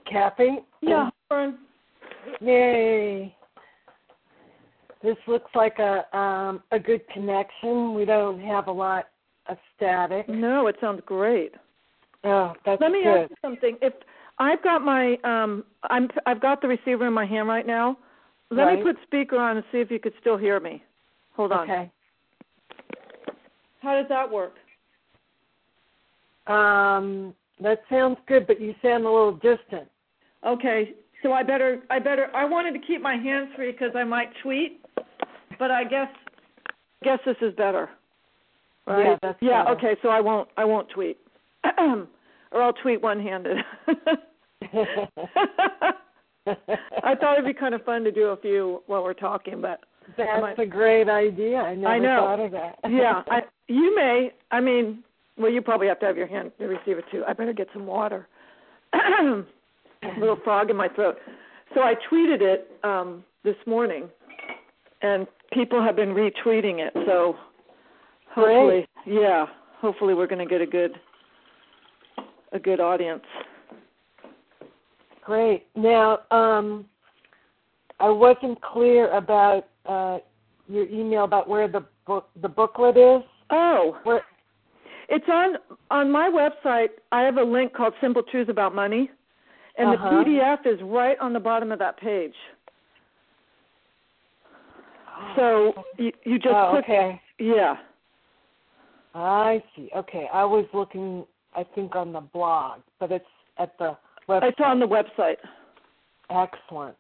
Kathy? Yeah, Fern. Yay. This looks like a good connection. We don't have a lot of static. No, it sounds great. Oh, that's good. Let me ask you something. If I've got my I've got the receiver in my hand right now. Let me put speaker on and see if you could still hear me. Hold on. Okay. How does that work? That sounds good, but you sound a little distant. Okay, so I wanted to keep my hands free because I might tweet, but I guess this is better. Right? Yeah, that's better. Okay, so I won't tweet. Or I'll tweet one-handed. I thought it'd be kind of fun to do a few while we're talking, but that's a great idea. I never thought of that. Yeah, you may. I mean, well, you probably have to have your hand to receive it too. I better get some water. A little frog in my throat. So I tweeted it this morning, and people have been retweeting it. So hopefully, hopefully we're going to get a good audience. Great. Now, I wasn't clear about your email about where the booklet is. Oh, it's on my website. I have a link called Simple Truths About Money, and the PDF is right on the bottom of that page. So you just click. Okay. Yeah. I see. Okay. I was looking, I think, on the blog, but it's at the website. It's on the website. Excellent.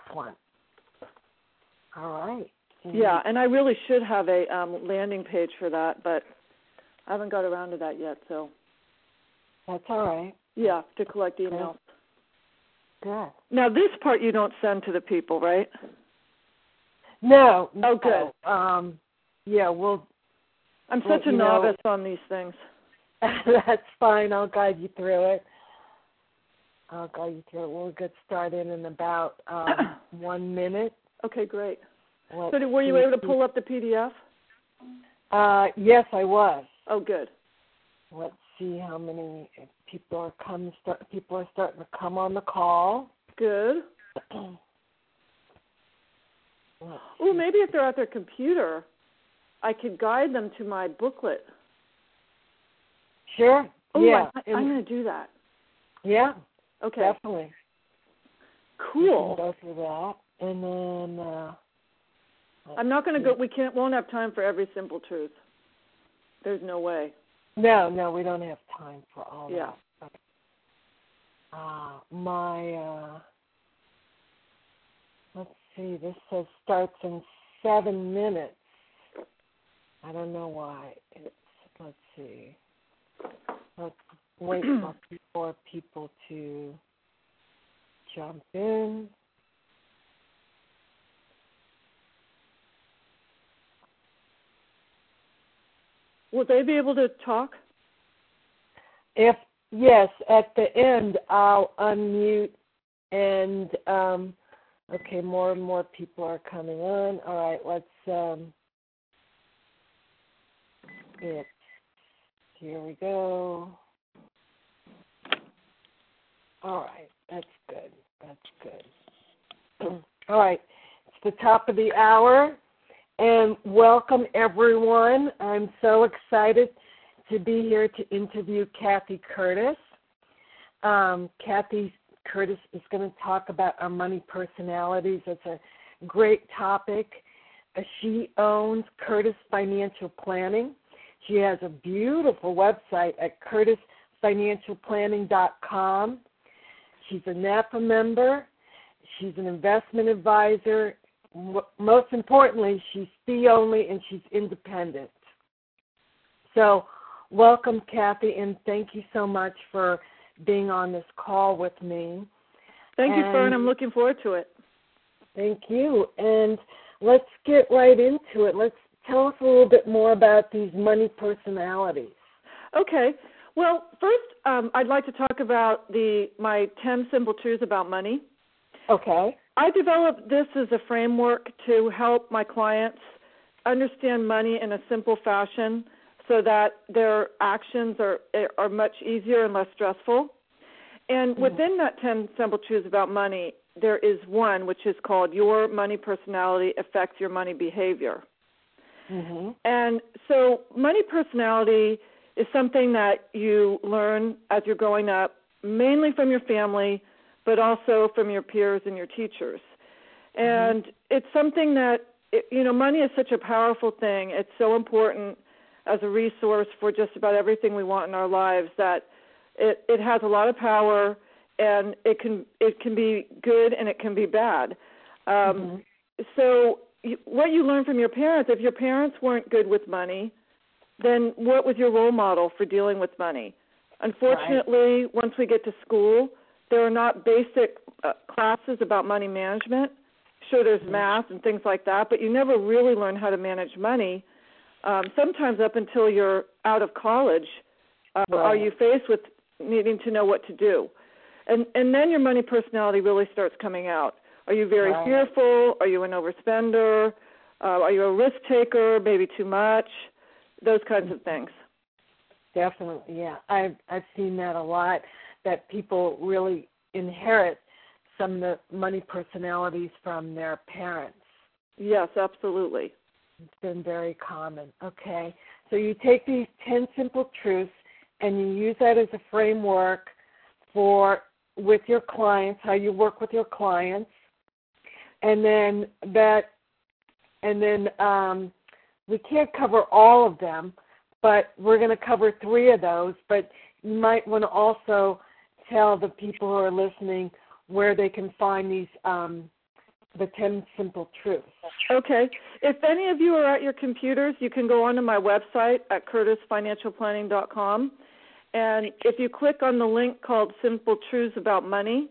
All right. Yeah, and I really should have a landing page for that, but I haven't got around to that yet, so. That's all right. Yeah, to collect emails. Good. Now, this part you don't send to the people, right? No. Oh, good. Yeah, we'll. I'm such a novice on these things. That's fine. I'll guide you through it. We'll get started in about 1 minute. Okay, great. So were you able to pull up the PDF? Yes, I was. Oh, good. Let's see how many people are People are starting to come on the call. Good. Oh, maybe if they're at their computer, I could guide them to my booklet. Sure. Oh, yeah. I'm going to do that. Yeah. Okay. Definitely. Cool. We can go through that, and then. I'm not going to go. Won't have time for every simple truth. There's no way. No, we don't have time for all that. Let's see. This says starts in 7 minutes. I don't know why. Let's see. Let's wait for people to jump in. Will they be able to talk? Yes, at the end I'll unmute and okay, more and more people are coming on. All right, let's here we go. All right, that's good. All right, it's the top of the hour, and welcome everyone. I'm so excited to be here to interview Kathy Curtis. Kathy Curtis is going to talk about our money personalities. It's a great topic. She owns Curtis Financial Planning. She has a beautiful website at curtisfinancialplanning.com. She's a NAPA member. She's an investment advisor. Most importantly, she's fee-only and she's independent. So welcome, Kathy, and thank you so much for being on this call with me. Thank you, Fern. I'm looking forward to it. Thank you. And let's get right into it. Tell us a little bit more about these money personalities. Okay. Well, first, I'd like to talk about my 10 simple truths about money. Okay. I developed this as a framework to help my clients understand money in a simple fashion so that their actions are much easier and less stressful. And within that 10 simple truths about money, there is one which is called Your Money Personality Affects Your Money Behavior. Mm-hmm. And so money personality is something that you learn as you're growing up, mainly from your family, but also from your peers and your teachers. And it's something that, money is such a powerful thing. It's so important as a resource for just about everything we want in our lives that it has a lot of power, and it can be good and it can be bad. So what you learn from your parents, if your parents weren't good with money, then what was your role model for dealing with money? Unfortunately, once we get to school, there are not basic classes about money management. Sure, there's math and things like that, but you never really learn how to manage money. Sometimes up until you're out of college, are you faced with needing to know what to do. And then your money personality really starts coming out. Are you very fearful? Are you an overspender? Are you a risk taker, maybe too much? Those kinds of things. Definitely, yeah. I've seen that a lot, that people really inherit some of the money personalities from their parents. Yes, absolutely. It's been very common. Okay. So you take these 10 simple truths and you use that as a framework with your clients, how you work with your clients. And then we can't cover all of them, but we're going to cover 3 of those. But you might want to also tell the people who are listening where they can find these the 10 simple truths. Okay. If any of you are at your computers, you can go onto my website at curtisfinancialplanning.com. And if you click on the link called Simple Truths About Money,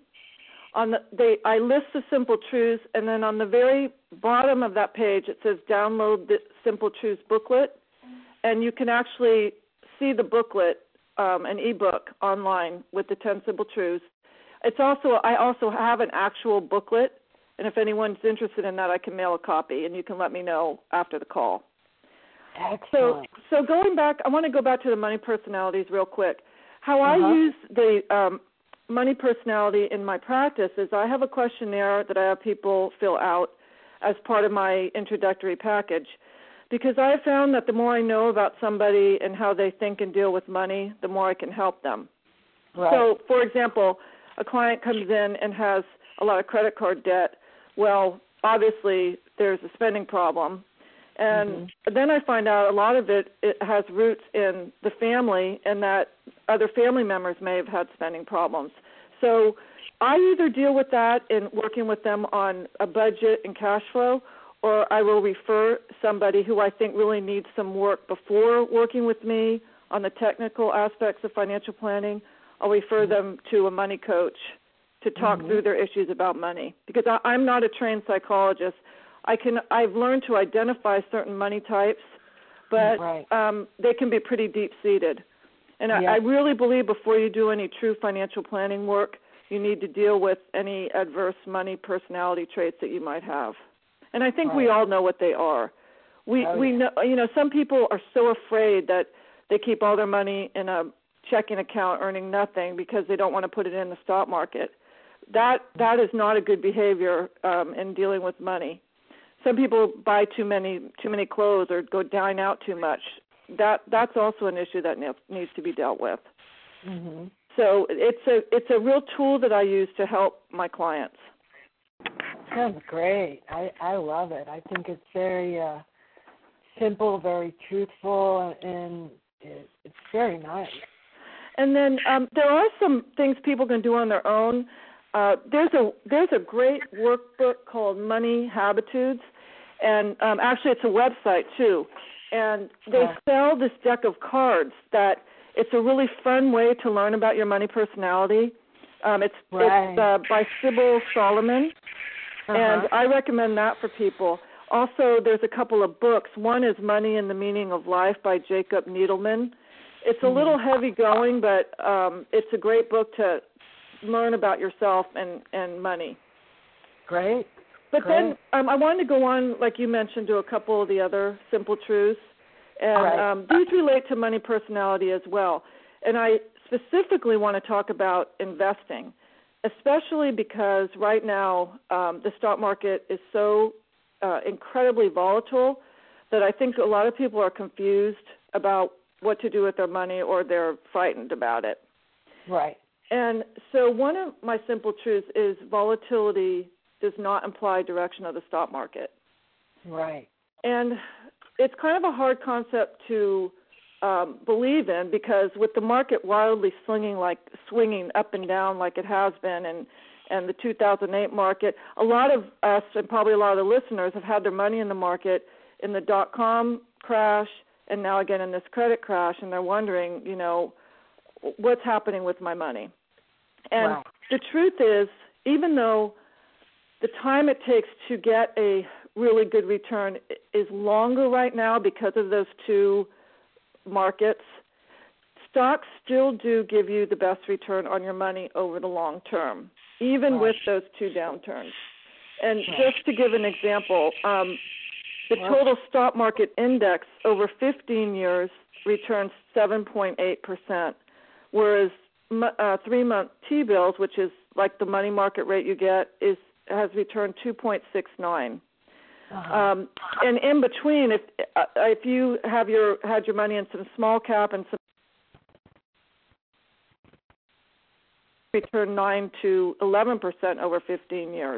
I list the simple truths, and then on the very bottom of that page it says download the Simple Truths booklet, and you can actually see the booklet, an ebook online with the 10 simple truths. I also have an actual booklet, and if anyone's interested in that, I can mail a copy, and you can let me know after the call. Excellent. So going back, I want to go back to the money personalities real quick. How I use the money personality in my practice is I have a questionnaire that I have people fill out as part of my introductory package, because I have found that the more I know about somebody and how they think and deal with money, the more I can help them. Right. So, for example, a client comes in and has a lot of credit card debt. Well, obviously, there's a spending problem. And then I find out a lot of it has roots in the family, and that other family members may have had spending problems. So I either deal with that in working with them on a budget and cash flow, or I will refer somebody who I think really needs some work before working with me on the technical aspects of financial planning. I'll refer them to a money coach to talk through their issues about money, because I'm not a trained psychologist. I've learned to identify certain money types, but they can be pretty deep-seated. And I really believe before you do any true financial planning work, you need to deal with any adverse money personality traits that you might have. And I think we all know what they are. We know, some people are so afraid that they keep all their money in a checking account earning nothing because they don't want to put it in the stock market. That is not a good behavior in dealing with money. Some people buy too many clothes or go dine out too much. That's also an issue that needs to be dealt with. So it's a real tool that I use to help my clients. Sounds great. I love it. I think it's very simple, very truthful, and it's very nice. And then there are some things people can do on their own. There's a great workbook called Money Habitudes, and actually it's a website too. And they sell this deck of cards that it's a really fun way to learn about your money personality. It's by Sybil Solomon, and I recommend that for people. Also, there's a couple of books. One is Money and the Meaning of Life by Jacob Needleman. It's a little heavy going, but it's a great book to learn about yourself and money. Great. But then I wanted to go on, like you mentioned, to a couple of the other simple truths. And these relate to money personality as well. And I specifically want to talk about investing, especially because right now the stock market is so incredibly volatile that I think a lot of people are confused about what to do with their money, or they're frightened about it. Right. And so one of my simple truths is volatility does not imply direction of the stock market. Right. And it's kind of a hard concept to believe in, because with the market wildly swinging up and down like it has been, and the 2008 market, a lot of us and probably a lot of the listeners have had their money in the market in the dot-com crash and now again in this credit crash, and they're wondering, what's happening with my money. And right. The truth is, even though the time it takes to get a really good return is longer right now because of those two markets, stocks still do give you the best return on your money over the long term, even with those two downturns. And just to give an example, the total stock market index over 15 years returns 7.8%, whereas 3-month T-bills, which is like the money market rate you get, has returned 2.69. And in between, if you had your money in some small cap and some, return 9 to 11% over 15 years.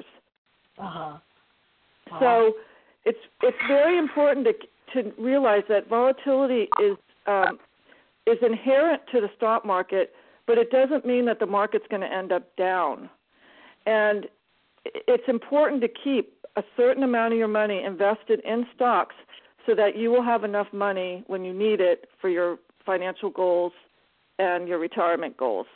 So it's very important to realize that volatility is inherent to the stock market, but it doesn't mean that the market's going to end up down. And it's important to keep a certain amount of your money invested in stocks so that you will have enough money when you need it for your financial goals and your retirement goals.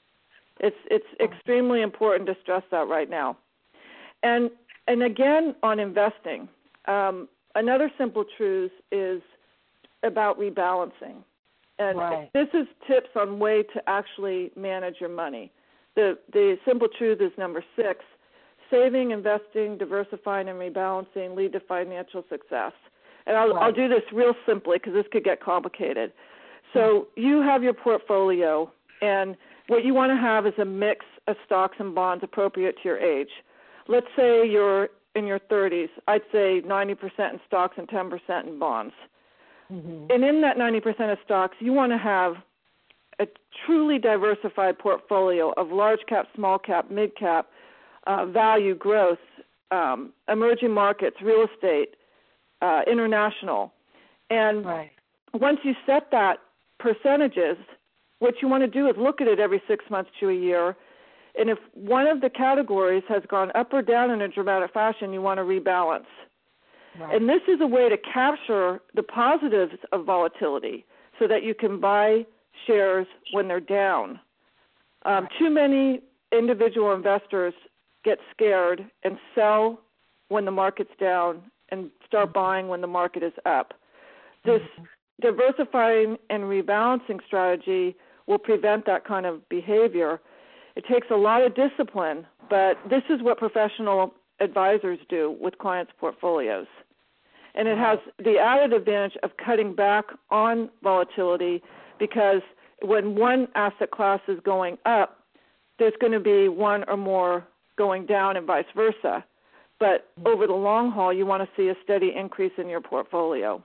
It's extremely important to stress that right now. And again, on investing, another simple truth is about rebalancing. And this is tips on way to actually manage your money. The simple truth is number 6. Saving, investing, diversifying, and rebalancing lead to financial success. And I'll do this real simply because this could get complicated. So you have your portfolio, and what you want to have is a mix of stocks and bonds appropriate to your age. Let's say you're in your 30s. I'd say 90% in stocks and 10% in bonds. Mm-hmm. And in that 90% of stocks, you want to have a truly diversified portfolio of large cap, small cap, mid cap, value, growth, emerging markets, real estate, international. And once you set that percentages, what you want to do is look at it every 6 months to a year. And if one of the categories has gone up or down in a dramatic fashion, you want to rebalance. And this is a way to capture the positives of volatility so that you can buy shares when they're down. Too many individual investors get scared and sell when the market's down and start buying when the market is up. This diversifying and rebalancing strategy will prevent that kind of behavior. It takes a lot of discipline, but this is what professional advisors do with clients' portfolios. And it has the added advantage of cutting back on volatility, because when one asset class is going up, there's going to be one or more going down and vice versa. But over the long haul, you want to see a steady increase in your portfolio.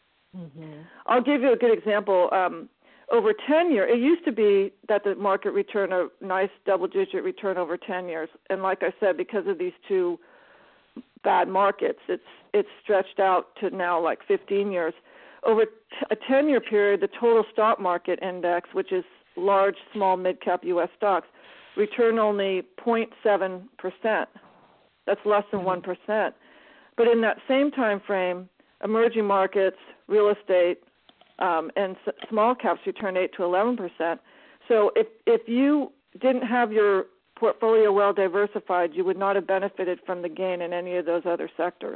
I'll give you a good example. Over 10 years, it used to be that the market returned a nice double-digit return over 10 years. And like I said, because of these two bad markets, it's stretched out to now like 15 years. Over a 10-year period, the total stock market index, which is large, small, mid-cap U.S. stocks, returned only 0.7%. That's less than 1%. But in that same time frame, emerging markets, real estate, and small caps returned 8 to 11%. So if you didn't have your portfolio well diversified, you would not have benefited from the gain in any of those other sectors.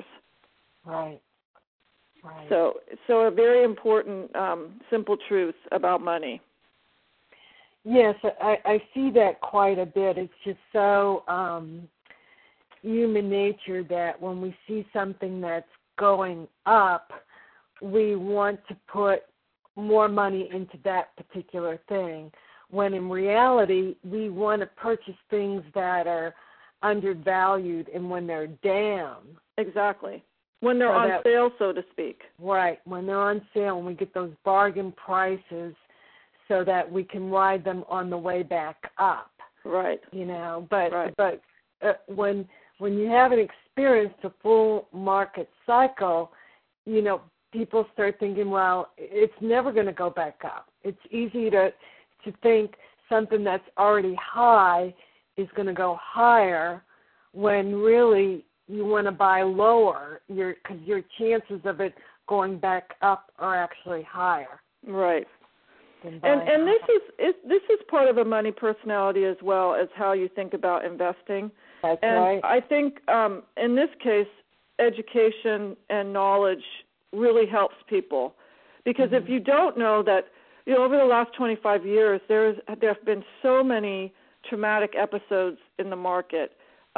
So a very important, simple truth about money. Yes, I see that quite a bit. It's just so human nature that when we see something that's going up, we want to put more money into that particular thing. when in reality we want to purchase things that are undervalued and when they're down. Exactly. When they're on sale, so to speak. Right, when they're on sale and we get those bargain prices so that we can ride them on the way back up. Right. But when you haven't experienced a full market cycle, people start thinking, well, it's never going to go back up. It's easy to think something that's already high is going to go higher when really you want to buy lower because your chances of it going back up are actually higher. Right. And this is part of a money personality as well as how you think about investing. That's and right. I think in this case, education and knowledge really helps people, because if you don't know that, over the last 25 years, there have been so many traumatic episodes in the market.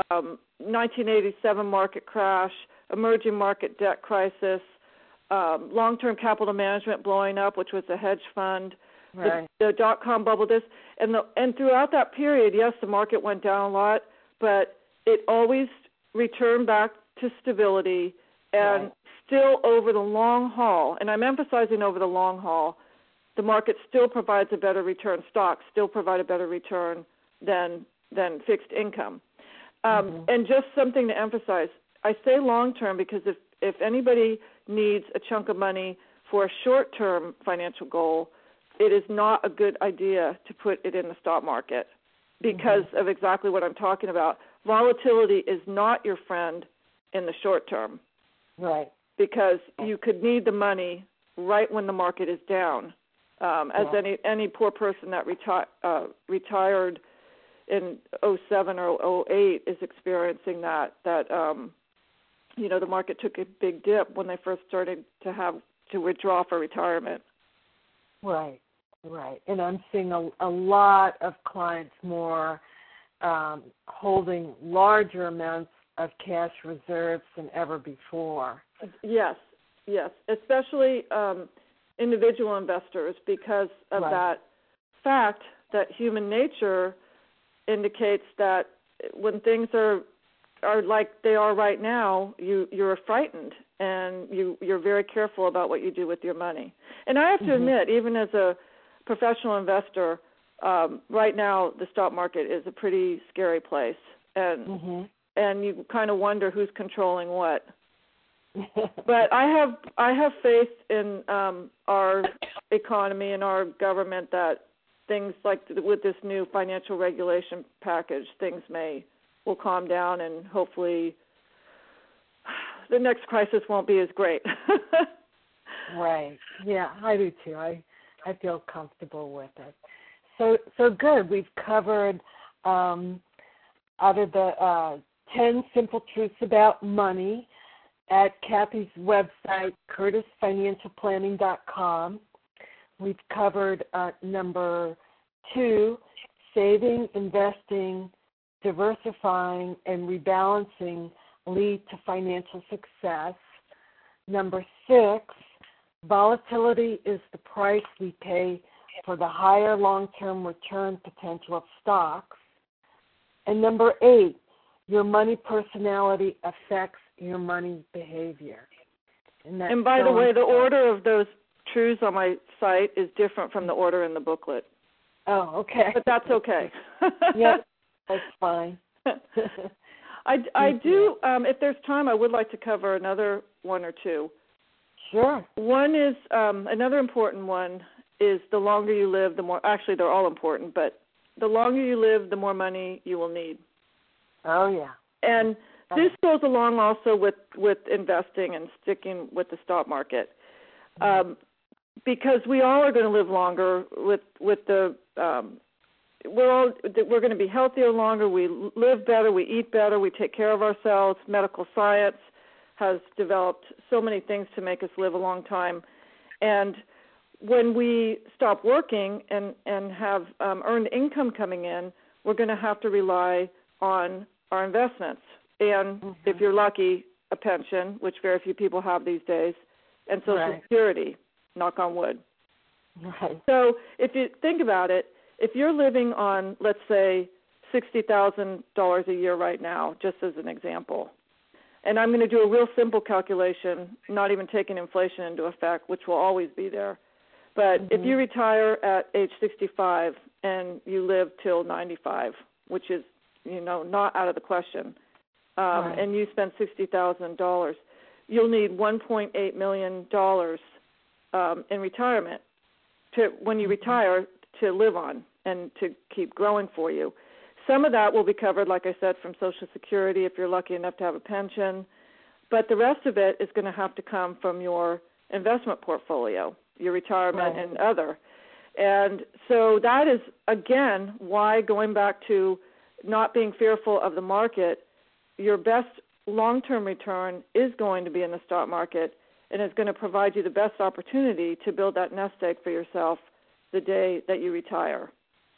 1987 market crash, emerging market debt crisis, long-term capital management blowing up, which was a hedge fund. Right. The dot-com bubble, and throughout that period, yes, the market went down a lot, but it always returned back to stability, and still over the long haul, and I'm emphasizing over the long haul, the market still provides a better return. Stocks still provide a better return than fixed income. And just something to emphasize, I say long-term because if anybody needs a chunk of money for a short-term financial goal, it is not a good idea to put it in the stock market because of exactly what I'm talking about. Volatility is not your friend in the short term. Right. Because you could need the money right when the market is down. As any poor person that retired in 07 or 08 is experiencing that the market took a big dip when they first started to withdraw for retirement. Right. And I'm seeing a lot of clients more holding larger amounts of cash reserves than ever before. Yes, especially individual investors, because of that fact that human nature indicates that when things are like they are right now, you're frightened and you're very careful about what you do with your money. And I have to admit, even as a professional investor, right now the stock market is a pretty scary place, and you kind of wonder who's controlling what. But I have faith in our economy and our government that things like with this new financial regulation package, things will calm down, and hopefully the next crisis won't be as great. Right. Yeah, I do too. I feel comfortable with it. So good. We've covered out of the 10 simple truths about money at Kathy's website, curtisfinancialplanning.com. We've covered number 2, saving, investing, diversifying, and rebalancing lead to financial success. Number 6, volatility is the price we pay for the higher long-term return potential of stocks. And number 8, your money personality affects your money behavior. And by the way, the order of those truths on my site is different from the order in the booklet. Oh, okay. But that's okay. Yep, that's fine. I do, if there's time, I would like to cover another one or two. Sure. One is, another important one is the longer you live, the more, actually they're all important, but the longer you live, the more money you will need. Oh, yeah. And this goes along also with investing and sticking with the stock market. Because we all are going to live longer with the we're going to be healthier longer. We live better. We eat better. We take care of ourselves. Medical science has developed so many things to make us live a long time. And when we stop working and have earned income coming in, we're going to have to rely on our investments. And if you're lucky, a pension, which very few people have these days, and Social Security, knock on wood. Right. So if you think about it, if you're living on, let's say, $60,000 a year right now, just as an example, and I'm going to do a real simple calculation, not even taking inflation into effect, which will always be there. But if you retire at age 65 and you live till 95, which is, not out of the question, and you spend $60,000, you'll need $1.8 million in retirement when you retire to live on and to keep growing for you. Some of that will be covered, like I said, from Social Security if you're lucky enough to have a pension. But the rest of it is going to have to come from your investment portfolio, your retirement and other. And so that is, again, why going back to not being fearful of the market, your best long-term return is going to be in the stock market and is going to provide you the best opportunity to build that nest egg for yourself the day that you retire.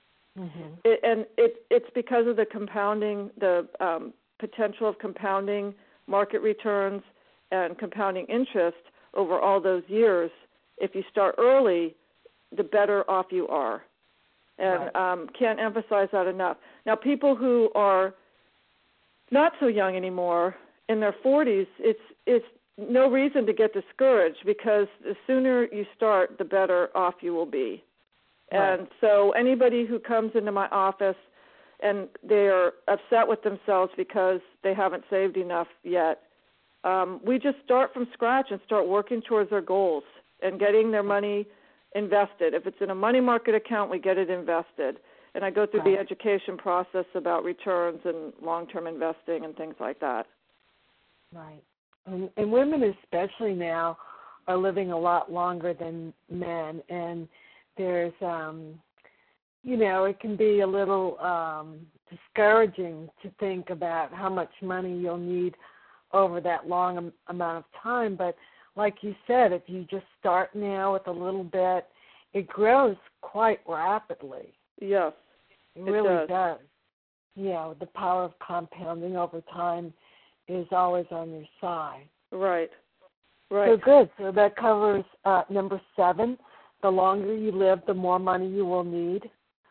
It's because of the compounding, the potential of compounding market returns and compounding interest over all those years. If you start early, the better off you are. And can't emphasize that enough. Now, people who are not so young anymore, in their 40s, it's no reason to get discouraged because the sooner you start, the better off you will be. And so anybody who comes into my office and they're upset with themselves because they haven't saved enough yet, we just start from scratch and start working towards their goals and getting their money invested. If it's in a money market account, we get it invested. And I go through the education process about returns and long-term investing and things like that. Right. And women especially now are living a lot longer than men, and there's, it can be a little discouraging to think about how much money you'll need over that long amount of time. But like you said, if you just start now with a little bit, it grows quite rapidly. Yes, it really does. Yeah, the power of compounding over time is always on your side. Right. So good. So that covers number 7. The longer you live, the more money you will need.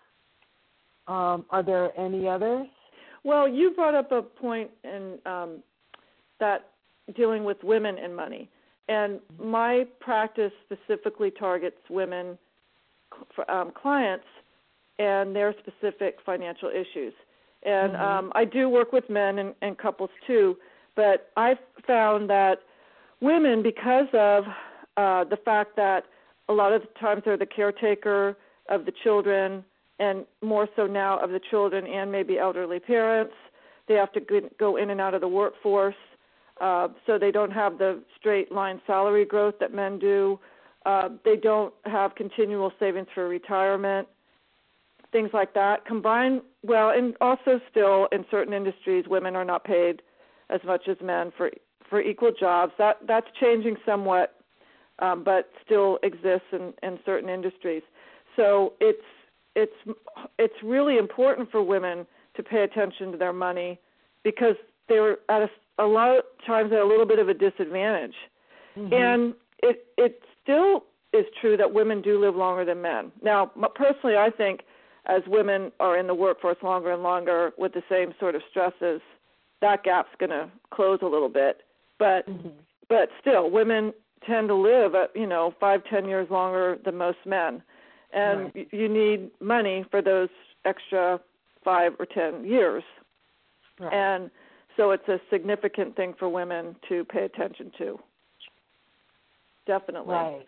Are there any others? Well, you brought up a point in that dealing with women and money. And my practice specifically targets women clients and their specific financial issues. And I do work with men and couples too, but I've found that women, because of the fact that a lot of the times they're the caretaker of the children, and more so now of the children and maybe elderly parents, they have to go in and out of the workforce, so they don't have the straight line salary growth that men do. They don't have continual savings for retirement, things like that. Combined, and also still in certain industries, women are not paid as much as men for equal jobs. That's changing somewhat, but still exists in certain industries. So it's really important for women to pay attention to their money because they're at a lot of times at a little bit of a disadvantage. And it still is true that women do live longer than men. Now, personally, I think as women are in the workforce longer and longer with the same sort of stresses, that gap's going to close a little bit. But still, women tend to live at 5-10 years longer than most men, and you need money for those extra 5 or 10 years. And so it's a significant thing for women to pay attention to. Definitely. Right.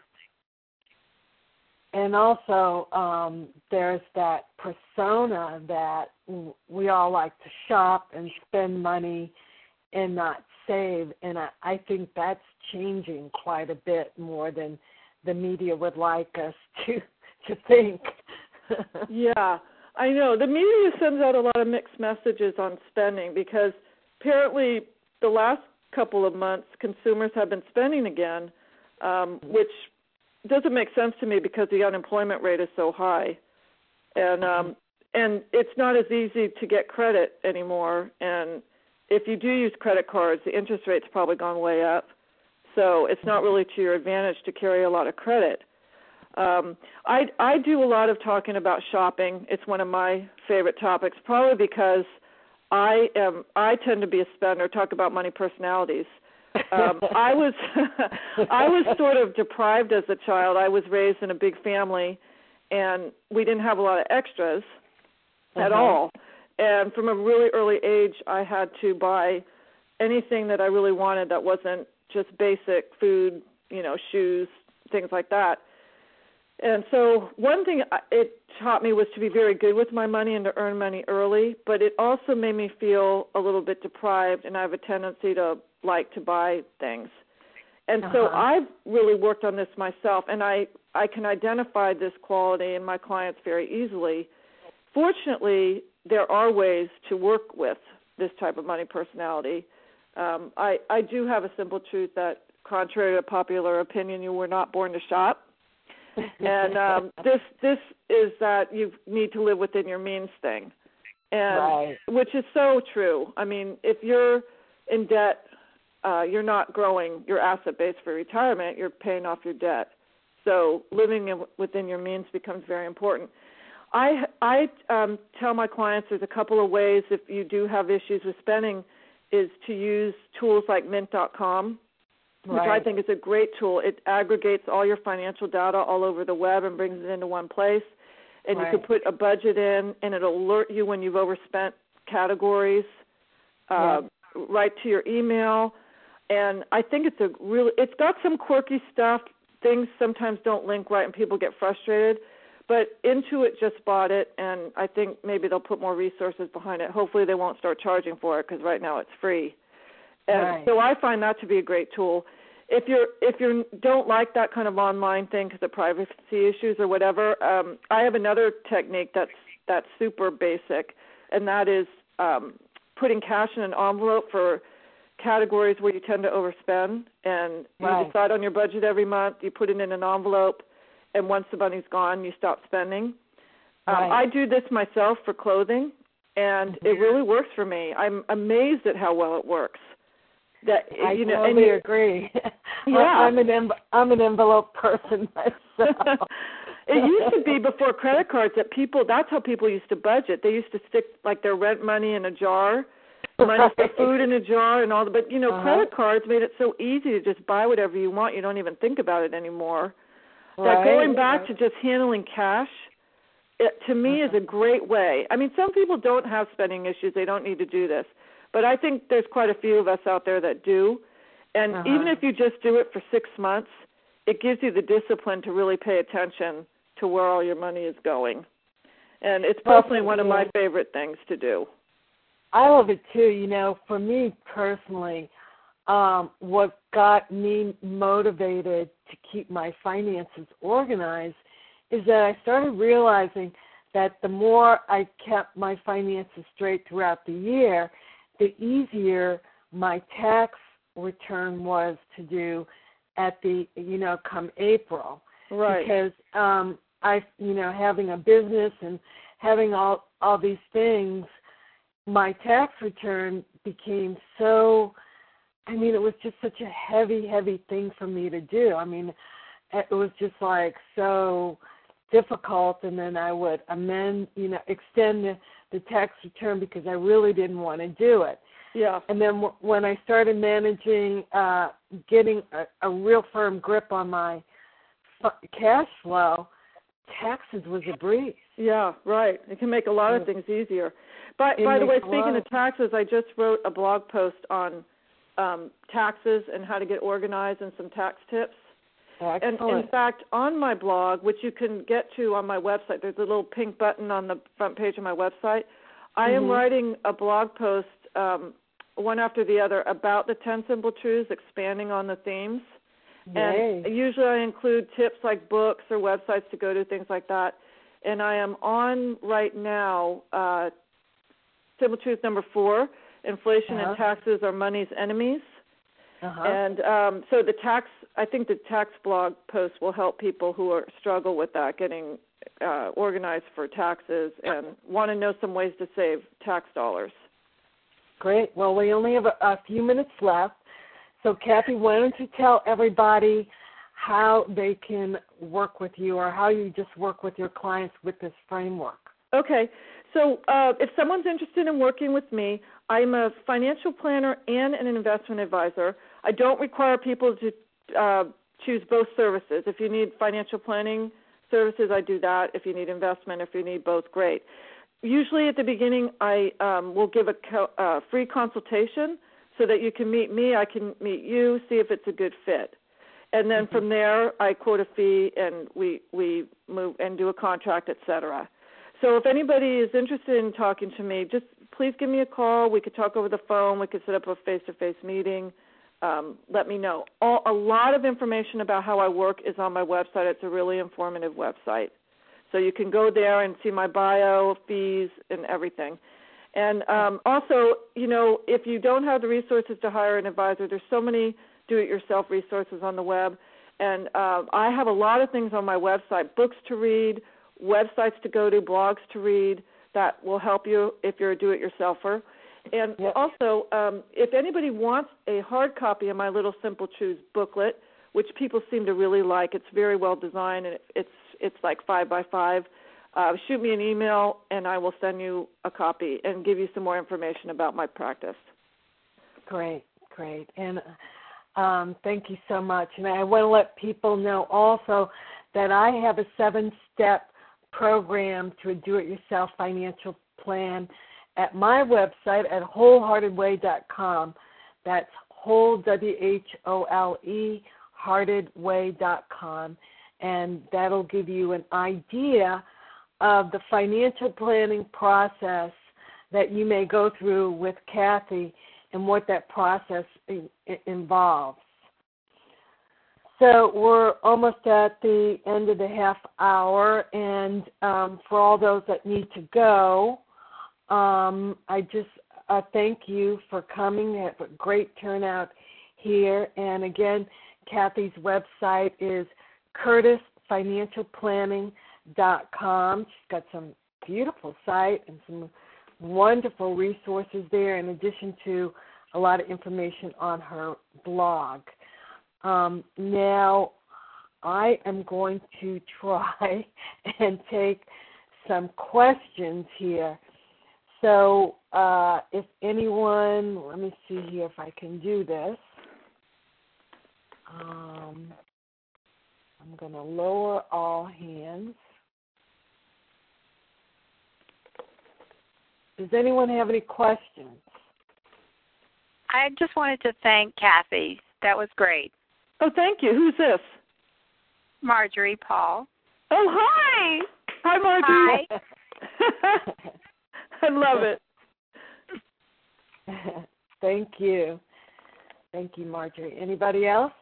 And also, there's that persona that we all like to shop and spend money and not save, and I think that's changing quite a bit more than the media would like us to think. Yeah, I know. The media sends out a lot of mixed messages on spending because apparently the last couple of months consumers have been spending again, which doesn't make sense to me because the unemployment rate is so high, and it's not as easy to get credit anymore. And if you do use credit cards, the interest rate's probably gone way up, so it's not really to your advantage to carry a lot of credit. I do a lot of talking about shopping. It's one of my favorite topics, probably because I tend to be a spender, talk about money personalities. I was sort of deprived as a child. I was raised in a big family, and we didn't have a lot of extras at all. And from a really early age, I had to buy anything that I really wanted that wasn't just basic food, shoes, things like that. And so one thing it taught me was to be very good with my money and to earn money early, but it also made me feel a little bit deprived, and I have a tendency to like to buy things. And so I've really worked on this myself, and I can identify this quality in my clients very easily. Fortunately, there are ways to work with this type of money personality. I do have a simple truth that, contrary to popular opinion, you were not born to shop. And this is that you need to live within your means thing, and which is so true. I mean, if you're in debt, you're not growing your asset base for retirement. You're paying off your debt. So living within your means becomes very important. I tell my clients there's a couple of ways if you do have issues with spending is to use tools like Mint.com, which I think is a great tool. It aggregates all your financial data all over the web and brings it into one place. And you can put a budget in, and it'll alert you when you've overspent categories right to your email. And I think it's got some quirky stuff. Things sometimes don't link right, and people get frustrated. But Intuit just bought it, and I think maybe they'll put more resources behind it. Hopefully they won't start charging for it because right now it's free. And so I find that to be a great tool. If you don't like that kind of online thing because of privacy issues or whatever, I have another technique that's super basic, and that is putting cash in an envelope for categories where you tend to overspend. And you decide on your budget every month, you put it in an envelope, and once the money's gone, you stop spending. I do this myself for clothing, and it really works for me. I'm amazed at how well it works. I totally agree. I'm an envelope person myself. It used to be before credit cards that's how people used to budget. They used to stick like their rent money in a jar, money for food in a jar, and all that. But credit cards made it so easy to just buy whatever you want. You don't even think about it anymore. That going back to just handling cash, to me is a great way. I mean, some people don't have spending issues. They don't need to do this. But I think there's quite a few of us out there that do. And even if you just do it for 6 months, it gives you the discipline to really pay attention to where all your money is going. And it's personally one of my favorite things to do. I love it too. For me personally, what got me motivated to keep my finances organized is that I started realizing that the more I kept my finances straight throughout the year, the easier my tax return was to do at the, come April. Right. Because having a business and having all these things, my tax return became so, it was just such a heavy, heavy thing for me to do. It was just like so difficult, and then I would extend the tax return because I really didn't want to do it. Yeah. And then when I started managing, getting a real firm grip on my cash flow, taxes was a breeze. Yeah, right. It can make a lot of things easier. By the way, speaking of taxes, I just wrote a blog post on taxes and how to get organized and some tax tips. Excellent. And in fact, on my blog, which you can get to on my website, there's a little pink button on the front page of my website. I am writing a blog post, one after the other, about the 10 Simple Truths, expanding on the themes. Yay. And usually I include tips like books or websites to go to, things like that. And I am on right now Simple Truth number 4, inflation and taxes are money's enemies. And so I think the tax blog post will help people who struggle with that, getting organized for taxes and want to know some ways to save tax dollars. Great. Well, we only have a few minutes left. So, Kathy, why don't you tell everybody how they can work with you or how you just work with your clients with this framework. Okay. So if someone's interested in working with me, I'm a financial planner and an investment advisor. I don't require people to choose both services. If you need financial planning services, I do that. If you need investment, if you need both, great. Usually at the beginning, I will give a free consultation so that you can meet me, I can meet you, see if it's a good fit. And then from there, I quote a fee, and we move and do a contract, et cetera. So if anybody is interested in talking to me, just please give me a call. We could talk over the phone. We could set up a face-to-face meeting. Let me know. A lot of information about how I work is on my website. It's a really informative website. So you can go there and see my bio, fees, and everything. And also, if you don't have the resources to hire an advisor, there's so many do-it-yourself resources on the web. And I have a lot of things on my website, books to read, websites to go to, blogs to read that will help you if you're a do-it-yourselfer. And also, if anybody wants a hard copy of my Little Simple Truths booklet, which people seem to really like, it's very well designed, and it's like 5 by 5. Shoot me an email, and I will send you a copy and give you some more information about my practice. Great. And thank you so much. And I want to let people know also that I have a 7-step program to a do-it-yourself financial plan at my website at wholeheartedway.com. That's whole, W-H-O-L-E, heartedway.com. And that'll give you an idea of the financial planning process that you may go through with Kathy and what that process involves. So we're almost at the end of the half hour, and for all those that need to go, I just thank you for coming. We have a great turnout here. And again, Kathy's website is curtisfinancialplanning.com. She's got some beautiful site and some wonderful resources there, in addition to a lot of information on her blog. Now, I am going to try and take some questions here. So if anyone, let me see here if I can do this. I'm going to lower all hands. Does anyone have any questions? I just wanted to thank Kathy. That was great. Oh, thank you. Who's this? Marjorie Paul. Oh, hi. Hi, Marjorie. Hi. I love it. Thank you. Thank you, Marjorie. Anybody else?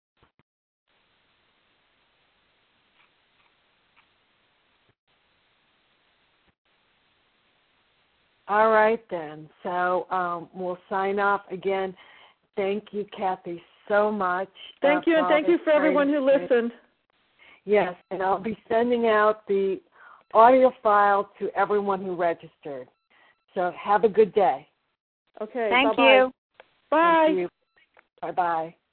All right, then. So we'll sign off again. Thank you, Kathy, so much. Thank you, and thank you for everyone who listened. Yes, and I'll be sending out the audio file to everyone who registered. So have a good day. Okay. Thank bye-bye. you. Bye. Thank you. Bye-bye.